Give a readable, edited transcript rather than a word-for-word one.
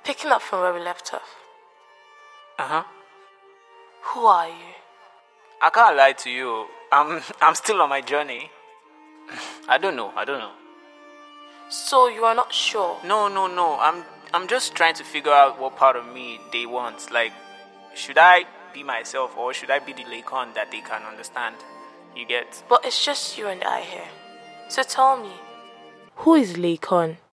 Picking up from where we left off. Uh-huh. Who are you? I can't lie to you. I'm still on my journey. I don't know. So you are not sure? No. I'm just trying to figure out what part of me they want. Like, should I be myself or should I be the Laycon that they can understand? You get? But it's just you and I here. So tell me, who is Laycon?